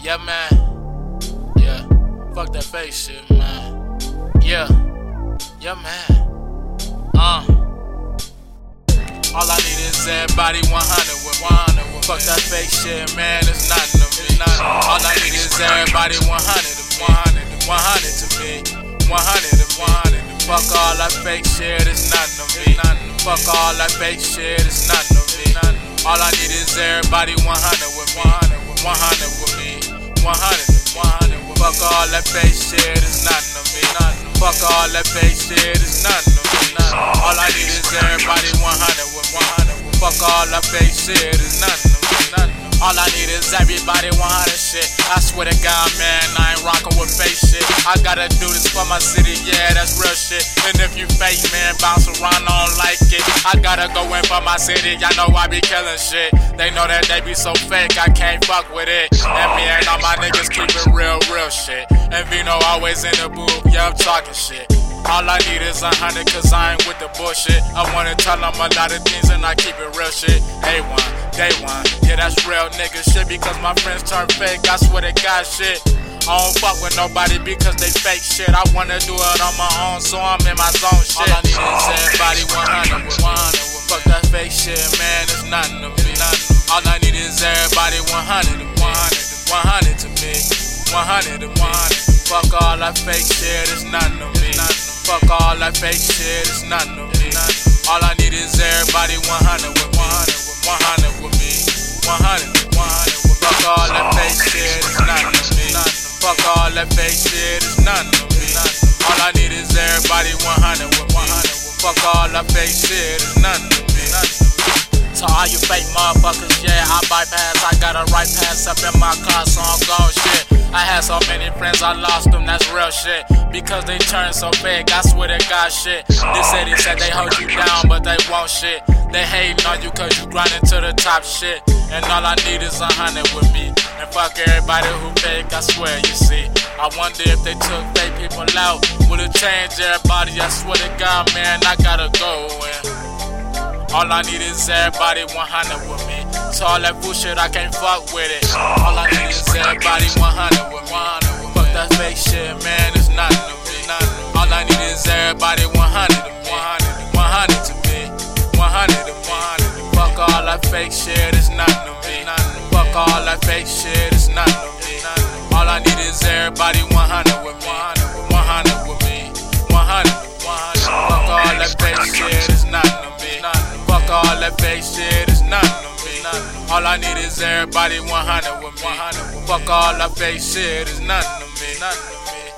Yeah, man. Yeah. Fuck that fake shit, man. Yeah. Yeah, man. All I need is everybody 100 with 100. Fuck that fake shit, man. It's nothing to me. All I need is everybody 100 to me. 100 to 100. Fuck all that fake shit, it's nothing to me. Fuck all that fake shit, it's nothing to me. All I need is everybody 100 with 100 with me. 100 to 100. Fuck all that fake shit, it's nothing to me. Fuck all that fake shit, it's nothing to me. All I need is everybody 100 with 100. Fuck all that fake shit, it's nothing to me. All I need is everybody 100 shit. I swear to God, man, I ain't rockin' with fake shit. I gotta do this for my city, yeah, that's real shit. And if you fake, man, bounce around, I don't like it. I gotta go in for my city, y'all know I be killing shit. They know that they be so fake, I can't fuck with it. And me and all my niggas keep it real shit. And Vino always in the booth, yeah, I'm talking shit. All I need is 100 cause I ain't with the bullshit. I wanna tell them a lot of things and I keep it real shit. Day one, yeah, that's real nigga shit. Because my friends turn fake, I swear to God shit. I don't fuck with nobody because they fake shit. I wanna do it on my own, so I'm in my zone shit. All I need is everybody 100 with 100. Fuck that fake shit, man, it's nothing to me. All I need is everybody 100 to 100 to me. 100 to 100. Fuck all that fake shit, it's nothing to me. Fuck all that fake shit, it's nothing to me. All I need is everybody 100 with 100 with me. 100 to 100. Fuck all that fake shit, it's nothing to me. Fuck all that fake shit, it's nothing to me. All I need is everybody 100 with 100. Fuck all that fake shit, it's nothing to me. So all you fake motherfuckers, yeah, I bypass. I got a right pass up in my car, so I'm gone shit. I had so many friends, I lost them, that's real shit. Because they turn so fake, I swear to God shit. They said they hold you down, but they won't shit. They hating on you cause you grinding to the top shit. And all I need is 100 with me. And fuck everybody who fake, I swear, you see. I wonder if they took fake people out, would it change everybody? I swear to God, man, I gotta go in. All I need is everybody 100 with me. So all that bullshit, I can't fuck with it. All I need is everybody 100 with me. Fuck that fake shit, man, it's nothing to me. All I need is everybody 100 to me. 100 to me. 100 to 100. Fuck all that fake shit, it's nothing to me. Fuck all that fake shit, it's nothing to me. All I need is everybody 100 with me. 100 with me. 100 to 100. Fuck all that fake shit, it's nothing to me. Fuck all that fake shit, it's nothing to me. All I need is everybody 100 with me. Fuck all that fake shit, it's nothing to me.